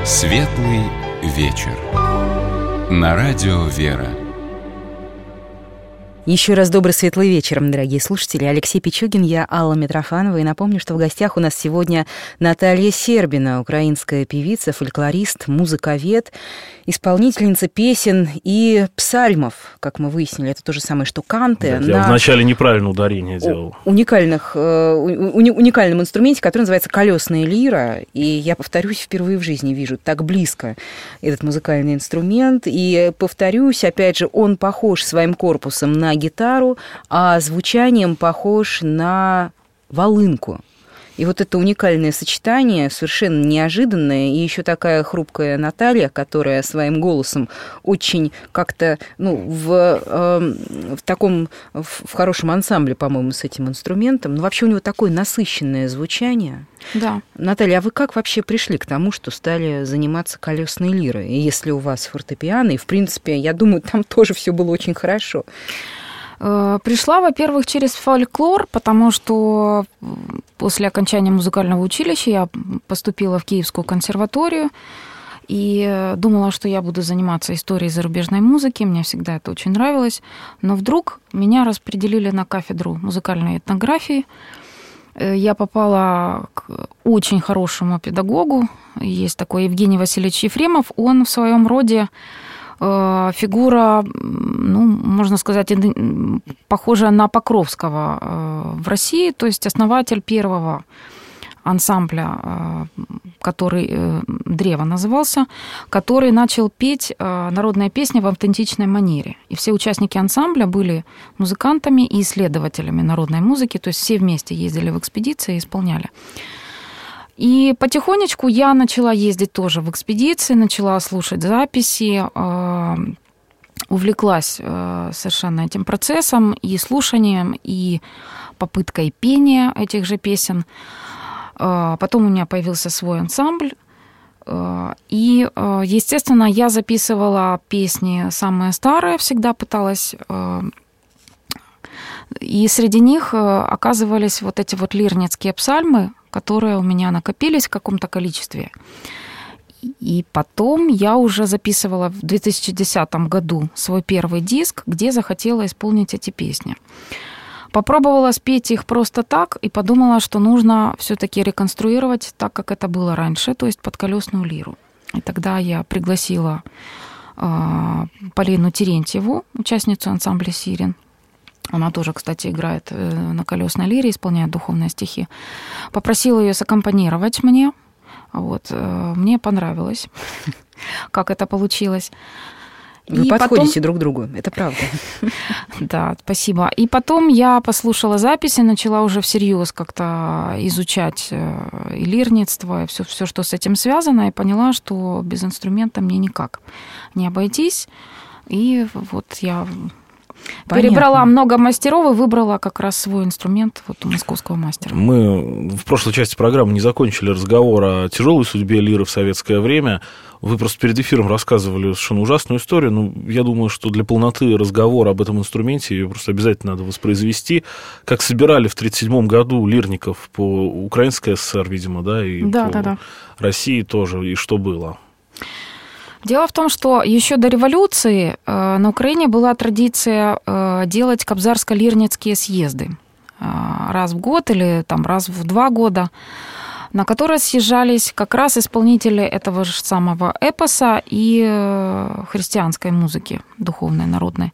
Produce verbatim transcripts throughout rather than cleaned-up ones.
Светлый вечер. На радио «Вера». Еще раз добрый светлый вечер, дорогие слушатели. Алексей Пичугин, я Алла Митрофанова. И напомню, что в гостях у нас сегодня Наталья Сербина, украинская певица, фольклорист, музыковед, исполнительница песен и псальмов, как мы выяснили. Это то же самое, что канты. Да, я вначале неправильно ударение делал. Уникальных, уни, уникальном инструменте, который называется колесная лира. И я, повторюсь, впервые в жизни вижу так близко этот музыкальный инструмент. И, повторюсь, опять же, он похож своим корпусом на гитару, а звучанием похож на волынку. И вот это уникальное сочетание, совершенно неожиданное, и еще такая хрупкая Наталья, которая своим голосом очень как-то, ну, в, э, в таком, в, в хорошем ансамбле, по-моему, с этим инструментом. Ну, вообще у него такое насыщенное звучание. Да. Наталья, а вы как вообще пришли к тому, что стали заниматься колесной лирой? И если у вас фортепиано, и, в принципе, я думаю, там тоже все было очень хорошо. Пришла, во-первых, через фольклор, потому что после окончания музыкального училища я поступила в Киевскую консерваторию и думала, что я буду заниматься историей зарубежной музыки. Мне всегда это очень нравилось. Но вдруг меня распределили на кафедру музыкальной этнографии. Я попала к очень хорошему педагогу. Есть такой Евгений Васильевич Ефремов. Он в своем роде фигура, ну, можно сказать, похожая на Покровского в России, то есть основатель первого ансамбля, который «Древо» назывался, который начал петь народные песни в автентичной манере. И все участники ансамбля были музыкантами и исследователями народной музыки, то есть все вместе ездили в экспедиции и исполняли. И потихонечку я начала ездить тоже в экспедиции, начала слушать записи, увлеклась совершенно этим процессом и слушанием, и попыткой пения этих же песен. Потом у меня появился свой ансамбль. И, естественно, я записывала песни самые старые, всегда пыталась. И среди них оказывались вот эти вот лирницкие псальмы, которые у меня накопились в каком-то количестве. И потом я уже записывала в две тысячи десятом году свой первый диск, где захотела исполнить эти песни. Попробовала спеть их просто так и подумала, что нужно все-таки реконструировать так, как это было раньше, то есть под колесную лиру. И тогда я пригласила э, Полину Терентьеву, участницу ансамбля «Сирен». Она тоже, кстати, играет на колесной лире, исполняет духовные стихи. Попросила ее саккомпанировать мне. Вот. Мне понравилось, как это получилось. Вы и подходите потом... друг к другу, это правда. Да, спасибо. И потом я послушала записи, начала уже всерьез как-то изучать и лирництво, и все, все, что с этим связано, и поняла, что без инструмента мне никак не обойтись. И вот я... Понятно. Перебрала много мастеров и выбрала как раз свой инструмент вот у московского мастера. Мы в прошлой части программы не закончили разговор о тяжелой судьбе лиры в советское время. Вы просто перед эфиром рассказывали совершенно ужасную историю. Ну, я думаю, что для полноты разговора об этом инструменте ее просто обязательно надо воспроизвести. Как собирали в тридцать седьмом году лирников по Украинской ССР, видимо, да, и да, по да, да. России тоже, и что было? Дело в том, что еще до революции э, на Украине была традиция э, делать кобзарско-лирницкие съезды э, раз в год или там, раз в два года, на которые съезжались как раз исполнители этого же самого эпоса и э, христианской музыки, духовной, народной.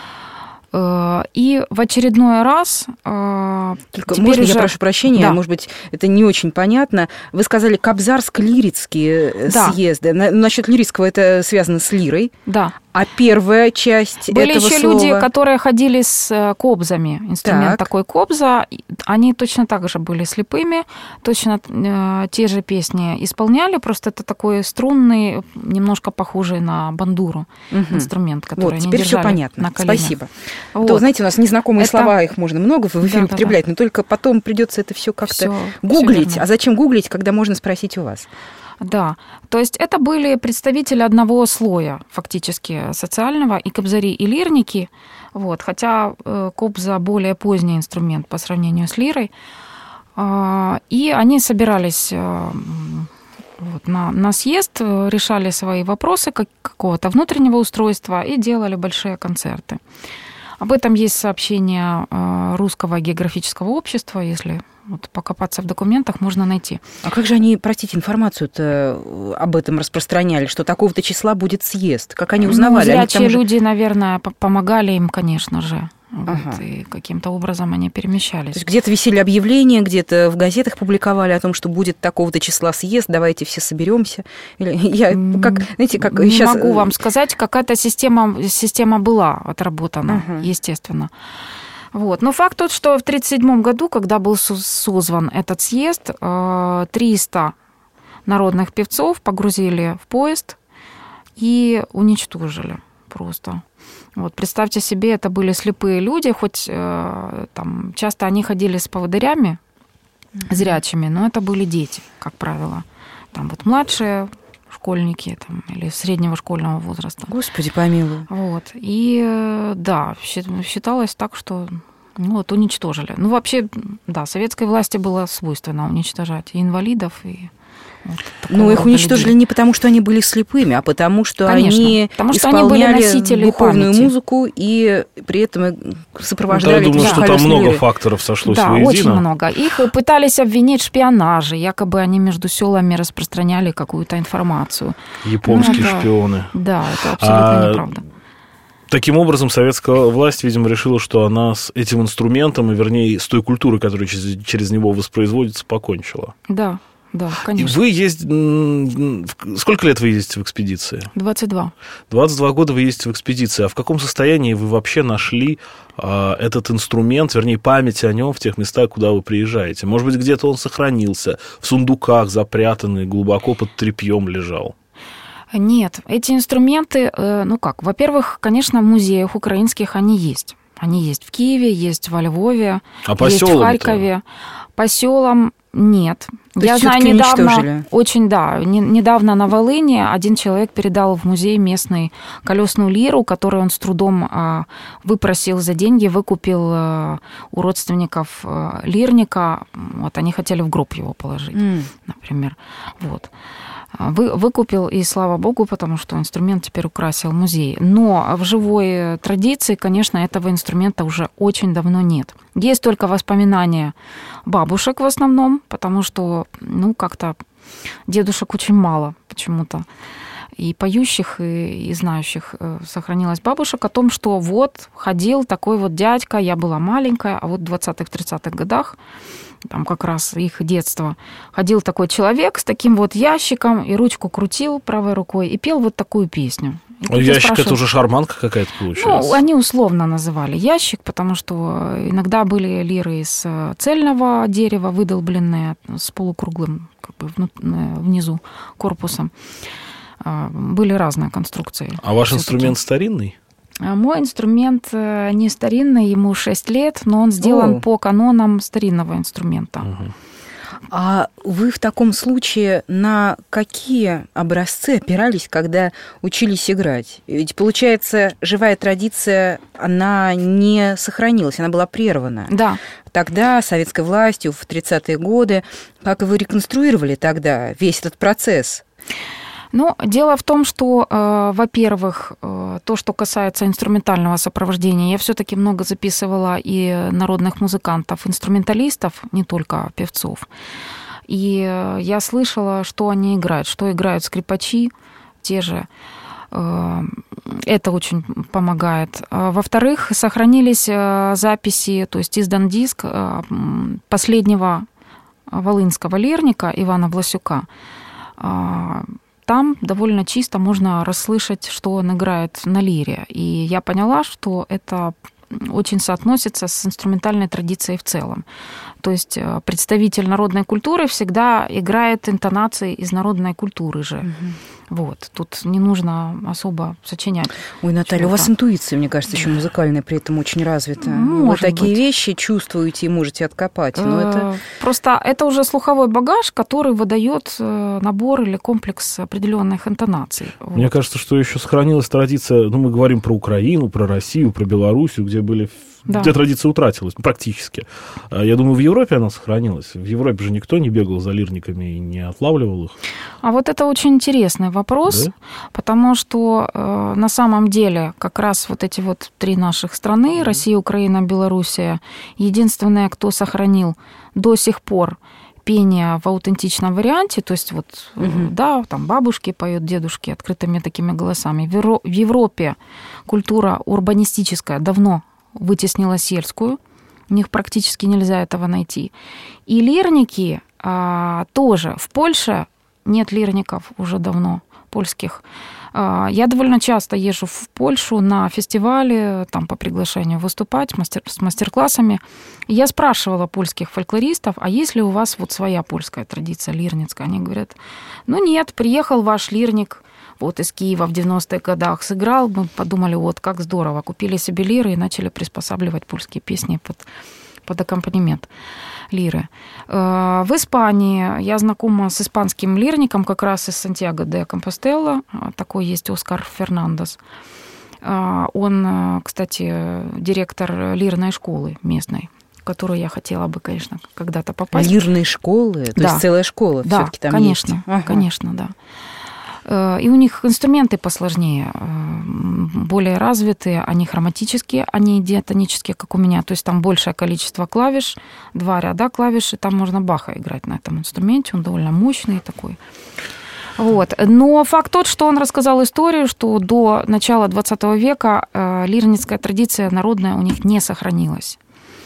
И в очередной раз... Только можно, уже... я прошу прощения, да. Может быть, это не очень понятно. Вы сказали кобзарско-лирицкие да. съезды. Насчет лирического это связано с лирой. Да. А первая часть Были этого еще слова... люди, которые ходили с кобзами. Инструмент так. такой кобза. Они точно так же были слепыми, точно э, те же песни исполняли. Просто это такой струнный, немножко похожий на бандуру угу. инструмент, который вот, они теперь держали все понятно. на коленях. Спасибо. Вот. То, знаете, у нас незнакомые это... слова, их можно много в эфире да, употреблять, да, да. но только потом придется это все как-то всё, гуглить. всё а зачем гуглить, когда можно спросить у вас? Да, то есть это были представители одного слоя фактически социального, и кобзари, и лирники, вот, хотя э, кобза более поздний инструмент по сравнению с лирой, э, и они собирались э, вот, вот, на, на съезд, решали свои вопросы как, какого-то внутреннего устройства и делали большие концерты. Об этом есть сообщение Русского географического общества, если вот покопаться в документах, можно найти. А как же они, простите, информацию-то об этом распространяли, что такого-то числа будет съезд? Как они узнавали? Ну, зрячие они же... люди, наверное, помогали им, конечно же. Вот, ага. И каким-то образом они перемещались. То есть где-то висели объявления, где-то в газетах публиковали о том, что будет такого-то числа съезд, давайте все соберемся. Или я как, знаете, как Не сейчас... могу вам сказать, какая-то система, система была отработана, ага. естественно. Вот. Но факт тот, что в тысяча девятьсот тридцать седьмом году, когда был созван этот съезд, триста народных певцов погрузили в поезд и уничтожили просто. Вот, представьте себе, это были слепые люди, хоть там, часто они ходили с поводырями зрячими, но это были дети, как правило. Там вот младшие школьники там, или среднего школьного возраста. Господи, помилуй. Вот. И да, считалось так, что ну, вот, уничтожили. Ну, вообще, да, советской власти было свойственно уничтожать и инвалидов, и... Вот, ну, их уничтожили людей. Не потому, что они были слепыми, а потому, что Конечно, они потому что исполняли они были носители духовную памяти. Музыку и при этом сопровождали... Да, я думаю, что там много лиры. факторов сошлось да, воедино. очень много. Их пытались обвинить в шпионаже, якобы они между селами распространяли какую-то информацию. Японские ну, это, шпионы. Да, это абсолютно а... неправда. Таким образом, советская власть, видимо, решила, что она с этим инструментом, и, вернее, с той культурой, которая через, через него воспроизводится, покончила. Да. Да, конечно. И вы ездите... Сколько лет вы ездите в экспедиции? двадцать два. двадцать два года вы ездите в экспедиции. А в каком состоянии вы вообще нашли а, этот инструмент, вернее, память о нем в тех местах, куда вы приезжаете? Может быть, где-то он сохранился, в сундуках запрятанный, глубоко под тряпьем лежал? Нет, эти инструменты, ну как, во-первых, конечно, в музеях украинских они есть. Они есть в Киеве, есть во Львове, а по есть в Харькове. По селам нет. То Я есть знаю, недавно, уничтожили? очень, да, не, недавно на Волыни один человек передал в музей местный колесную лиру, которую он с трудом а, выпросил за деньги, выкупил а, у родственников а, лирника. Вот, они хотели в гроб его положить, mm. например. Вот. Вы, выкупил, и слава богу, потому что инструмент теперь украсил музей. Но в живой традиции, конечно, этого инструмента уже очень давно нет. Есть только воспоминания бабушек в основном, потому что, ну, как-то дедушек очень мало почему-то. И поющих, и, и знающих сохранилось бабушек о том, что вот ходил такой вот дядька, я была маленькая, а вот в двадцатых-тридцатых годах, там как раз их детство, ходил такой человек с таким вот ящиком и ручку крутил правой рукой и пел вот такую песню. А ящик это уже шарманка какая-то получается? Ну, они условно называли ящик, потому что иногда были лиры из цельного дерева, выдолбленные с полукруглым как бы, внизу корпусом. Были разные конструкции. А ваш инструмент старинный? Мой инструмент не старинный, ему шесть лет, но он сделан О. по канонам старинного инструмента. Угу. А вы в таком случае на какие образцы опирались, когда учились играть? Ведь, получается, живая традиция, она не сохранилась, она была прервана. Да. Тогда советской властью в тридцатые годы, как вы реконструировали тогда весь этот процесс? Ну, дело в том, что, э, во-первых, э, то, что касается инструментального сопровождения, я все-таки много записывала и народных музыкантов, инструменталистов, не только певцов. И э, я слышала, что они играют, что играют скрипачи, те же. Э, это очень помогает. Во-вторых, сохранились э, записи, то есть издан диск э, последнего волынского лирника Ивана Власюка. Э, Там довольно чисто можно расслышать, что он играет на лире. И я поняла, что это очень соотносится с инструментальной традицией в целом. То есть представитель народной культуры всегда играет интонации из народной культуры же. Угу. Вот. Тут не нужно особо сочинять. Ой, Наталья, у вас интуиция, мне кажется, еще музыкальная при этом очень развита. Может Вы такие быть. вещи чувствуете и можете откопать. Но это... Просто это уже слуховой багаж, который выдает набор или комплекс определенных интонаций. Мне вот. кажется, что еще сохранилась традиция, ну, мы говорим про Украину, про Россию, про Белоруссию, где были да. Эта традиция утратилась практически. Я думаю, в Европе она сохранилась. В Европе же никто не бегал за лирниками и не отлавливал их. А вот это очень интересный вопрос, да? Потому что э, на самом деле как раз вот эти вот три наших страны, Россия, Украина, Белоруссия, единственные, кто сохранил до сих пор пение в аутентичном варианте, то есть вот, угу. да, там бабушки поют, дедушки открытыми такими голосами. В Европе культура урбанистическая давно вытеснила сельскую, у них практически нельзя этого найти. И лирники а, тоже. В Польше нет лирников уже давно, польских. А, я довольно часто езжу в Польшу на фестивали, там по приглашению выступать мастер, с мастер-классами. И я спрашивала польских фольклористов, а есть ли у вас вот своя польская традиция лирницкая? Они говорят, ну нет, приехал ваш лирник вот из Киева в девяностых годах, сыграл, мы подумали, вот как здорово, купили себе лиры и начали приспосабливать польские песни под, под аккомпанемент лиры. В Испании я знакома с испанским лирником как раз из Сантьяго де Компостела, такой есть Оскар Фернандес. Он, кстати, директор лирной школы местной, в которую я хотела бы, конечно, когда-то попасть. Лирные школы? То да. есть целая школа да, всё-таки там конечно, есть? Ага. конечно, да. И у них инструменты посложнее, более развитые, они хроматические, они диатонические, как у меня. То есть там большее количество клавиш, два ряда клавиш, и там можно Баха играть на этом инструменте, он довольно мощный такой. Вот. Но факт тот, что он рассказал историю, что до начала двадцатого века лирницкая традиция народная у них не сохранилась.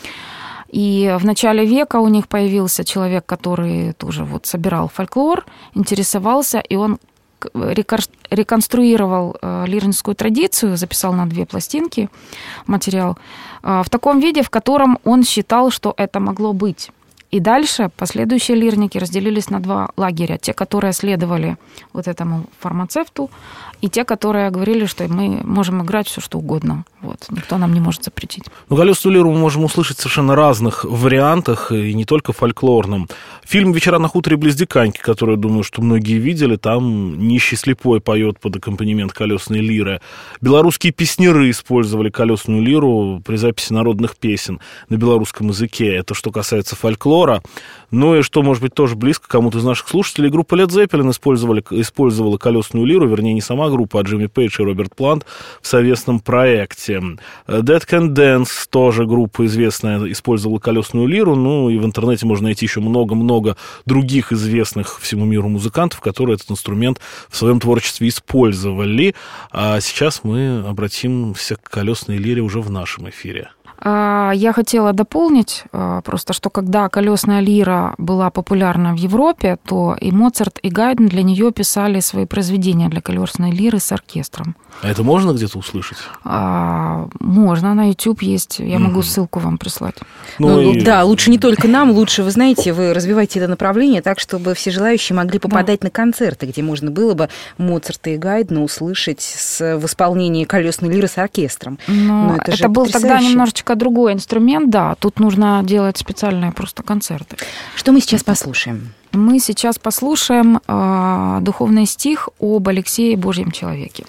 И в начале века у них появился человек, который тоже вот собирал фольклор, интересовался, и он реконструировал лирницкую традицию, записал на две пластинки материал в таком виде, в котором он считал, что это могло быть. И дальше последующие лирники разделились на два лагеря. Те, которые следовали вот этому фармацевту, и те, которые говорили, что мы можем играть все что угодно. Вот. Никто нам не может запретить. Ну, колесную лиру мы можем услышать в совершенно разных вариантах, и не только фольклорном. Фильм «Вечера на хуторе близ Диканьки», который, думаю, что многие видели, там нищий слепой поет под аккомпанемент колесной лиры. Белорусские песняры использовали колесную лиру при записи народных песен на белорусском языке. Это что касается фольклора. Ну и что, может быть, тоже близко кому-то из наших слушателей, группа Led Zeppelin использовали, использовала колесную лиру, вернее, не сама группа, а Джимми Пейдж и Роберт Плант в совместном проекте. Dead Can Dance, тоже группа известная, использовала колесную лиру, ну и в интернете можно найти еще много-много других известных всему миру музыкантов, которые этот инструмент в своем творчестве использовали. А сейчас мы обратимся к колесной лире уже в нашем эфире. Я хотела дополнить просто, что когда колесная лира была популярна в Европе, то и Моцарт, и Гайден для нее писали свои произведения для колесной лиры с оркестром. А это можно где-то услышать? А, можно, на YouTube есть. Я могу ссылку вам прислать. Ну, ну, и... Да, лучше не только нам, лучше, вы знаете, вы развиваете это направление так, чтобы все желающие могли попадать да. на концерты, где можно было бы Моцарта и Гайдена услышать с, в исполнении колесной лиры с оркестром. Но это это был тогда немножечко другой инструмент, да. Тут нужно делать специальные просто концерты. Что мы сейчас послушаем? Мы сейчас послушаем э, духовный стих об Алексее Божьем человеке.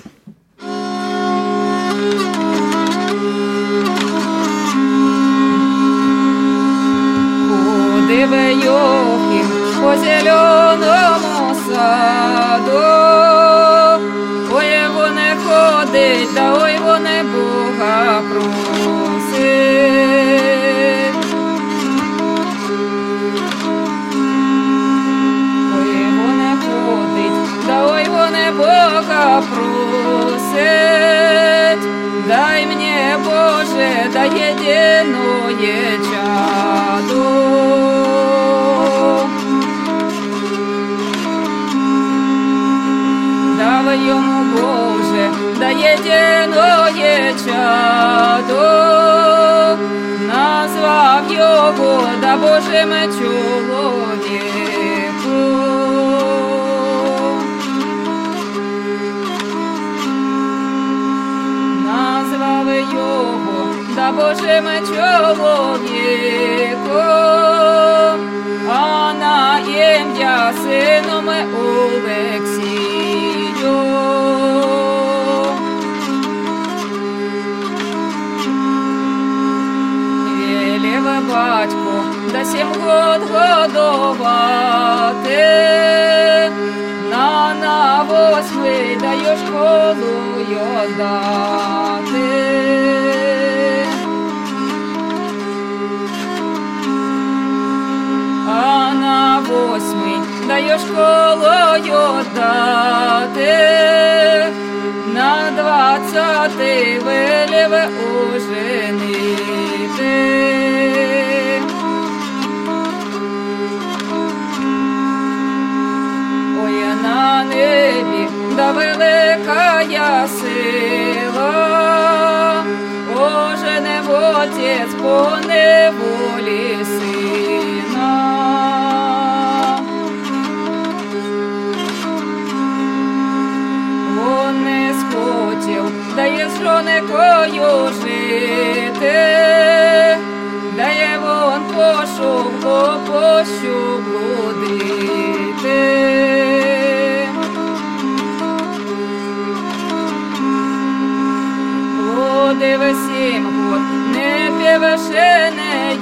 Ходиве Йохим по зеленому саду, ой, его не ходить, да ой, его не Бога просить. Ой, его не ходить, да ой, его не Бога просить. Дай мне, Боже, да єдиное чадо. Давай йому, Боже, да єдиное чадо. Назвав його, да Божим чоловіком. Його, да Божим чоловіком, а на ім'я сином Олексію. та сім год годувати, на на восьмий даю школу йодати. А на восьмий даю школою дати, на двадцятий веліве оженити. Ой, на небі да велика я сила, оженив отець по неволі сина. Дає з жонекою жити, дає вон пошук, о пощу блудити. Блудиве сім год, не п'євеше, не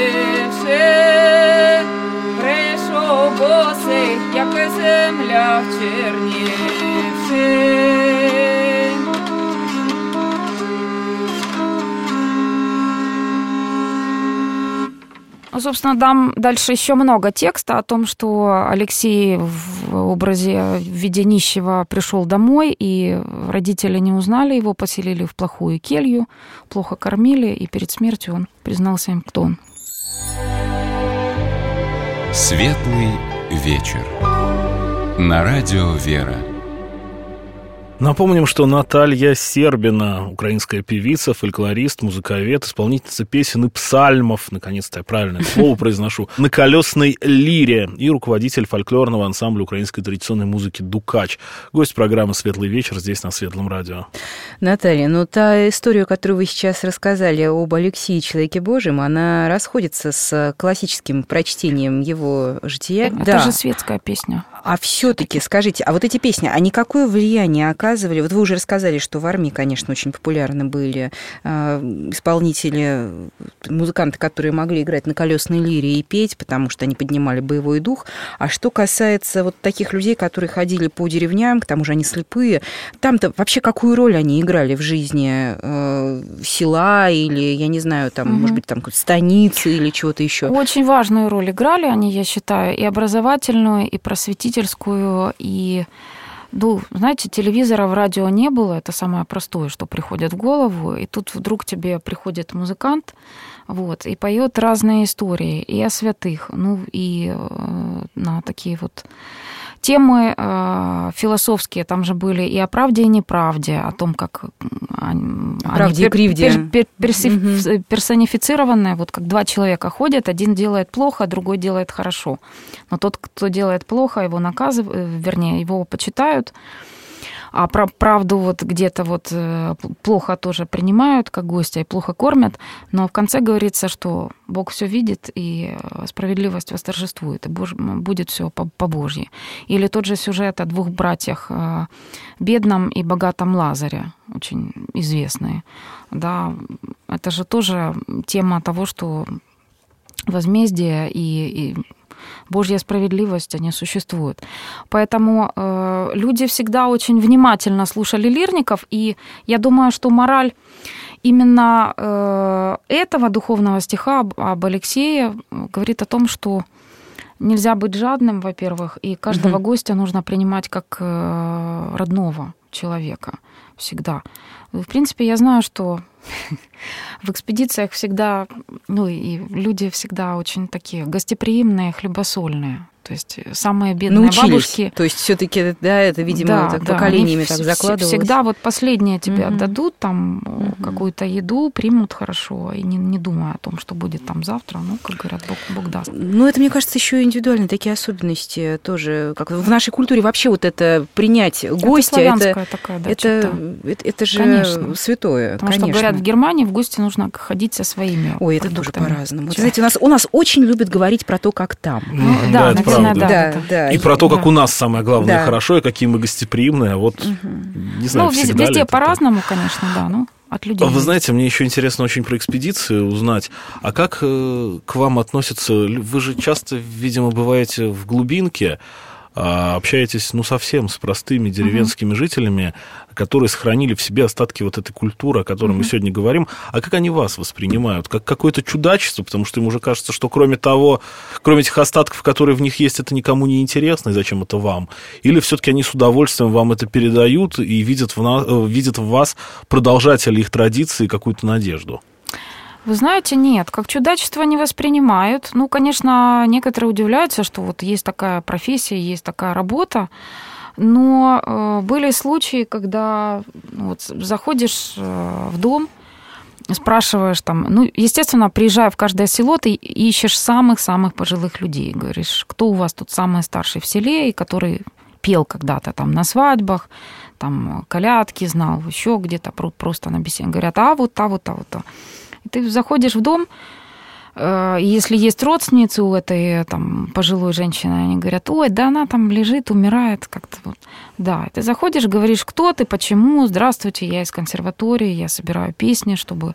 ївше, прийшов босий, як земля вчернівши. Собственно, дам дальше еще много текста о том, что Алексей в образе в виде нищего пришел домой, и родители не узнали его, поселили в плохую келью, плохо кормили, и перед смертью он признался им, кто он. Светлый вечер. На радио «Вера». Напомним, что Наталья Сербина, украинская певица, фольклорист, музыковед, исполнительница песен и псальмов, наконец-то я правильное слово произношу, на колесной лире и руководитель фольклорного ансамбля украинской традиционной музыки «Дукач». Гость программы «Светлый вечер» здесь, на Светлом радио. Наталья, ну та история, которую вы сейчас рассказали об Алексее, человеке Божьем, она расходится с классическим прочтением его жития. Это да. же светская песня. А все-таки, скажите, а вот эти песни, они какое влияние оказывали? Вот вы уже рассказали, что в армии, конечно, очень популярны были э, исполнители, музыканты, которые могли играть на колесной лире и петь, потому что они поднимали боевой дух. А что касается вот таких людей, которые ходили по деревням, к тому же они слепые, там-то вообще какую роль они играли в жизни э, села или, я не знаю, там, угу. может быть, там станицы или чего-то еще? Очень важную роль играли они, я считаю, и образовательную, и просветительную, и, ну, знаете, телевизора, в радио не было, это самое простое, что приходит в голову, и тут вдруг тебе приходит музыкант, вот, и поет разные истории, и о святых, ну, и э, на такие вот темы э, философские, там же были и о правде и неправде, о том, как они, правде они и кривде. Пер, пер, перси, угу. персонифицированные, вот как два человека ходят, один делает плохо, другой делает хорошо. Но тот, кто делает плохо, его наказывают, вернее, его почитают, а правду вот где-то вот плохо тоже принимают как гостя и плохо кормят, но в конце говорится, что Бог все видит, и справедливость восторжествует, и будет все по Божьи. Или тот же сюжет о двух братьях, бедном и богатом Лазаре, очень известный. Да, это же тоже тема того, что возмездие и, и Божья справедливость, они существуют. Поэтому э, люди всегда очень внимательно слушали лирников, и я думаю, что мораль именно э, этого духовного стиха об, об Алексее говорит о том, что нельзя быть жадным, во-первых, и каждого угу. гостя нужно принимать как э, родного человека всегда. В принципе, я знаю, что в экспедициях всегда, ну и люди всегда очень такие гостеприимные, хлебосольные. То есть самые бедные научились. Бабушки. То есть все-таки, да, это, видимо, да, так да, поколениями так закладывалось. Всегда вот последнее тебе угу. отдадут, там угу. какую-то еду, примут хорошо, и не, не думая о том, что будет там завтра, ну, как говорят, Бог, Бог даст. Ну, это, мне кажется, еще индивидуальные такие особенности тоже. Как в нашей культуре вообще вот это принять гостя, это, это, такая, да, это, это, это же конечно. Святое. Потому конечно. что, говорят, в Германии в гости нужно ходить со своими Ой, это продуктами. тоже по-разному. Знаете, у нас, у нас очень любят говорить про то, как там. Ну, да, да, наверное, да. да, да. И про то, как да. у нас самое главное да. хорошо, и какие мы гостеприимные, а вот, угу. не знаю, ну, всегда везде ли по-разному, конечно, да, ну. от людей. Вы знаете, мне еще интересно очень про экспедиции узнать. А как э, к вам относятся? Вы же часто, видимо, бываете в глубинке, а общаетесь, ну, совсем с простыми деревенскими uh-huh. жителями, которые сохранили в себе остатки вот этой культуры, о которой uh-huh. мы сегодня говорим. А как они вас воспринимают? Как какое-то чудачество? Потому что им уже кажется, что кроме того, кроме этих остатков, которые в них есть, это никому не интересно, и зачем это вам? Или все-таки они с удовольствием вам это передают и видят в, на... видят в вас продолжателя их традиции и какую-то надежду? Вы знаете, нет, как чудачество не воспринимают. Ну, конечно, некоторые удивляются, что вот есть такая профессия, есть такая работа, но э, были случаи, когда ну, вот, заходишь э, в дом, спрашиваешь там, ну, естественно, приезжая в каждое село, ты ищешь самых-самых пожилых людей, говоришь, кто у вас тут самый старший в селе, и который пел когда-то там на свадьбах, там колядки знал, еще где-то просто на беседе. Говорят, а вот, а вот, а вот, а. И ты заходишь в дом, и если есть родственницы у этой там, пожилой женщины, они говорят, ой, да она там лежит, умирает как-то. Вот. Да, и ты заходишь, говоришь, кто ты, почему, здравствуйте, я из консерватории, я собираю песни, чтобы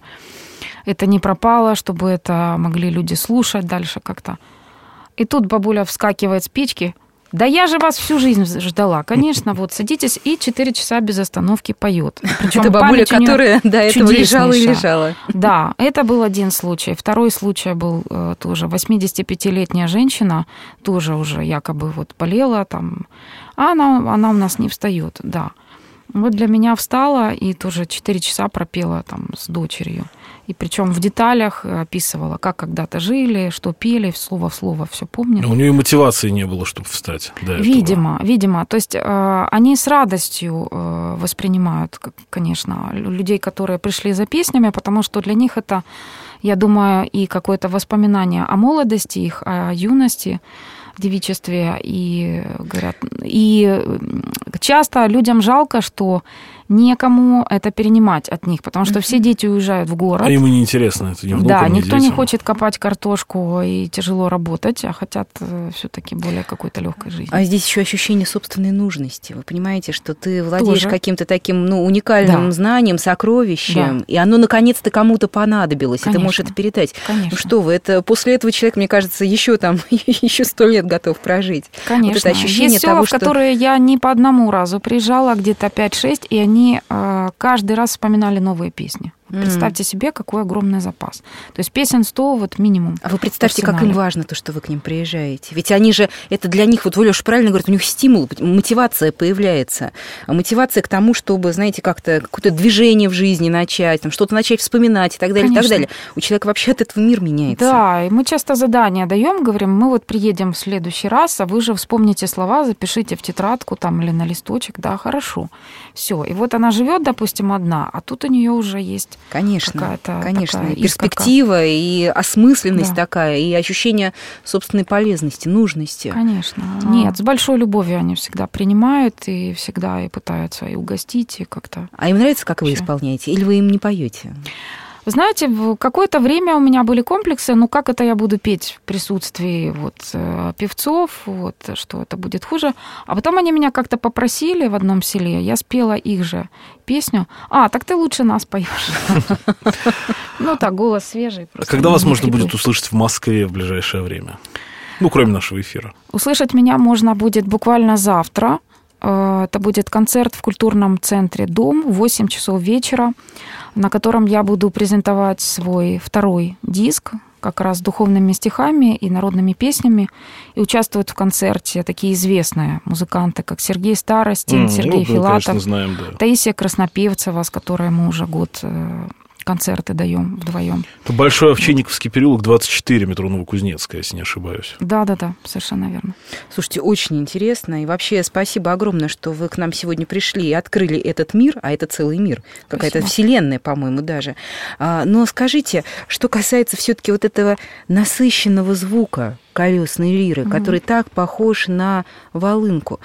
это не пропало, чтобы это могли люди слушать дальше как-то. И тут бабуля вскакивает с печки, да я же вас всю жизнь ждала. Конечно, вот садитесь и четыре часа без остановки поет. Причем это бабуля, которая до этого лежала и лежала. Да, это был один случай. Второй случай был э, тоже восьмидесятипятилетняя женщина, тоже уже якобы вот болела там, а она, она у нас не встает, да. Вот для меня встала и тоже четыре часа пропела там с дочерью. И причем в деталях описывала, как когда-то жили, что пели, слово в слово все помнит. Но у нее мотивации не было, чтобы встать до этого. Видимо, видимо. То есть э, они с радостью э, воспринимают, конечно, людей, которые пришли за песнями, потому что для них это, я думаю, и какое-то воспоминание о молодости их, о юности, девичестве. И говорят, и часто людям жалко, что некому это перенимать от них, потому что все дети уезжают в город. А ему не интересно это, ни внукам, да, ни никто детям. Не хочет копать картошку и тяжело работать, а хотят все-таки более какой-то легкой жизни. А здесь еще ощущение собственной нужности. Вы понимаете, что ты владеешь Тоже. Каким-то таким ну, уникальным да. знанием, сокровищем, да. и оно наконец-то кому-то понадобилось, Конечно. И ты можешь это передать. Конечно. Ну что вы, это после этого человек, мне кажется, еще там еще сто лет готов прожить. Конечно. Вот это ощущение Есть того, села, что... в которые я не по одному разу приезжала, где-то пять-шесть, и они Они каждый раз вспоминали новые песни. Mm. Представьте себе, какой огромный запас. То есть песен сто вот минимум. А вы представьте, как им важно то, что вы к ним приезжаете. Ведь они же, это для них, вот Лёша правильно говорит, у них стимул, мотивация появляется. Мотивация к тому, чтобы, знаете, как-то какое-то движение в жизни начать, там, что-то начать вспоминать и так далее, и так далее. У человека вообще от этого мир меняется. Да, и мы часто задания даем, говорим, мы вот приедем в следующий раз, а вы же вспомните слова, запишите в тетрадку там или на листочек, да, хорошо. Все. И вот она живет, допустим, одна, а тут у нее уже есть Конечно, конечно. Такая и перспектива, и осмысленность да. такая, и ощущение собственной полезности, нужности. Конечно. А. Нет, с большой любовью они всегда принимают и всегда и пытаются и угостить, и как-то... А им нравится, как вообще. Вы исполняете, или вы им не поете? Вы знаете, в какое-то время у меня были комплексы, ну как это я буду петь в присутствии вот, певцов, вот, что это будет хуже. А потом они меня как-то попросили в одном селе, я спела их же песню. А, так ты лучше нас поешь. Ну так, голос свежий. А когда вас можно будет услышать в Москве в ближайшее время? Ну, кроме нашего эфира. Услышать меня можно будет буквально завтра. Это будет концерт в культурном центре «Дом» в восемь часов вечера, на котором я буду презентовать свой второй диск, как раз с духовными стихами и народными песнями. И участвуют в концерте такие известные музыканты, как Сергей Старостин, mm, Сергей ну, Филатов, конечно, знаем, да. Таисия Краснопевцева, с которой мы уже год концерты даем вдвоем. Это Большой Овчинниковский переулок, двадцать четыре, метро Новокузнецкая, если не ошибаюсь. Да-да-да, совершенно верно. Слушайте, очень интересно. И вообще спасибо огромное, что вы к нам сегодня пришли и открыли этот мир, а это целый мир, какая-то спасибо. Вселенная, по-моему, даже. Но скажите, что касается все-таки вот этого насыщенного звука колесной лиры, mm-hmm. который так похож на волынку.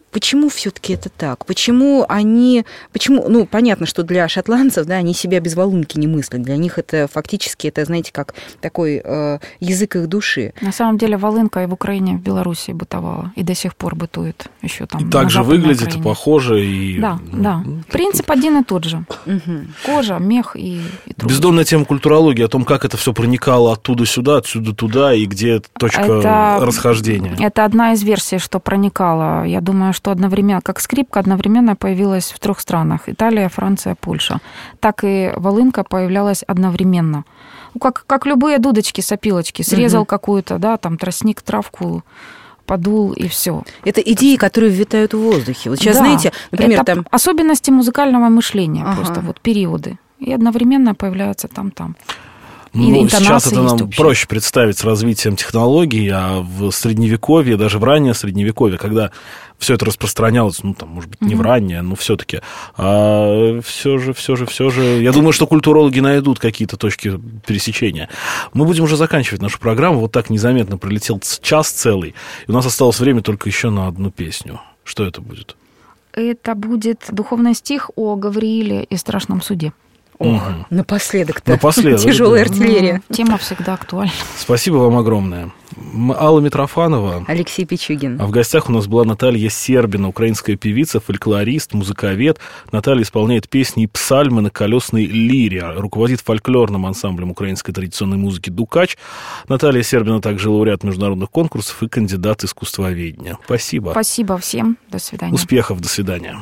почему все-таки это так? Почему они... Почему, ну, понятно, что для шотландцев, да, они себя без волынки не мыслят. Для них это фактически, это, знаете, как такой э, язык их души. На самом деле волынка и в Украине, в Беларуси бытовала. И до сих пор бытует еще там. И так же выглядит, и похоже. И... Да, да. Принцип один и тот же. Угу. Кожа, мех и, и трубочка. Бездонная тема культурологии, о том, как это все проникало оттуда сюда, отсюда туда, и где точка это, расхождения. Это одна из версий, что проникало. Я думаю, что одновременно, как скрипка, одновременно появилась в трех странах. Италия, Франция, Польша. Так и волынка появлялась одновременно. Ну, как, как любые дудочки, сопилочки. Срезал угу. какую-то, да, там, тростник, травку, подул, и все. Это идеи, которые витают в воздухе. Вот сейчас, да, знаете, например, это там... особенности музыкального мышления, ага. просто вот периоды. И одновременно появляются там-там. Ну, сейчас это нам общие. проще представить с развитием технологий, а в Средневековье, даже в раннее Средневековье, когда все это распространялось, ну, там, может быть, не mm-hmm. в раннее, но все-таки, а все же, все же, все же, я думаю, что культурологи найдут какие-то точки пересечения. Мы будем уже заканчивать нашу программу, вот так незаметно пролетел час целый, и у нас осталось время только еще на одну песню. Что это будет? Это будет духовный стих о Гаврииле и страшном суде. Ох, угу. напоследок-то. Напоследок, тяжелая да. артиллерия. Ну, тема всегда актуальна. Спасибо вам огромное. Алла Митрофанова. Алексей Пичугин. А в гостях у нас была Наталья Сербина, украинская певица, фольклорист, музыковед. Наталья исполняет песни и псальмы на колесной лире, руководит фольклорным ансамблем украинской традиционной музыки «Дукач». Наталья Сербина также лауреат международных конкурсов и кандидат искусствоведения. Спасибо. Спасибо всем. До свидания. Успехов. До свидания.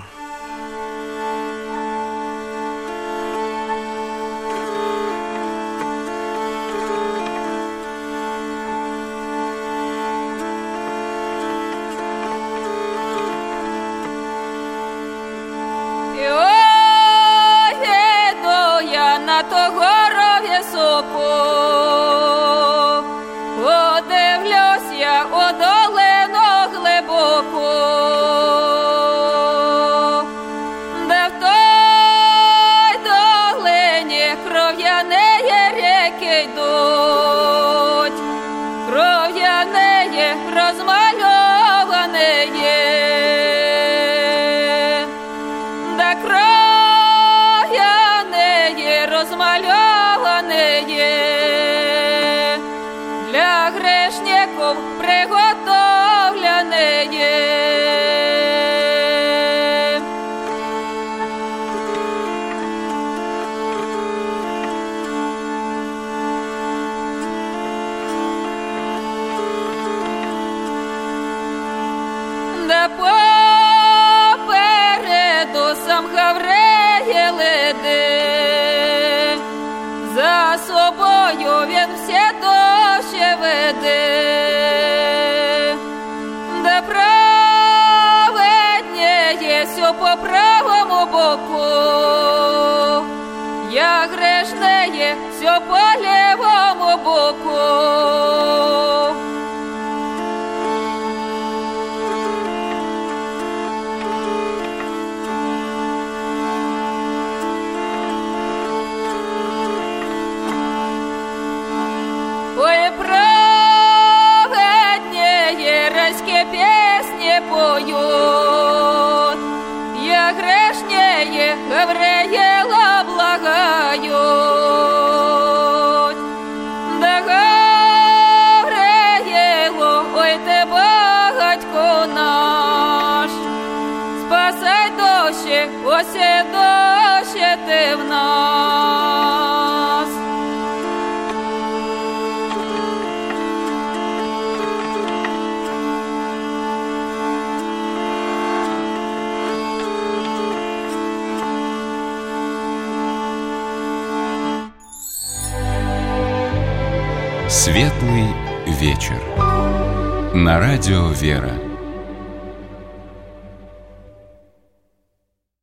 По правому боку, я грешнеє, все по левому боку. Ой, праведнее райские песни поют. Я грешнее Гавриила благают. Да Гавриилу, ой ты багатько наш, спасай душі, осе душі ти в нас. Светлый вечер. На радио «Вера».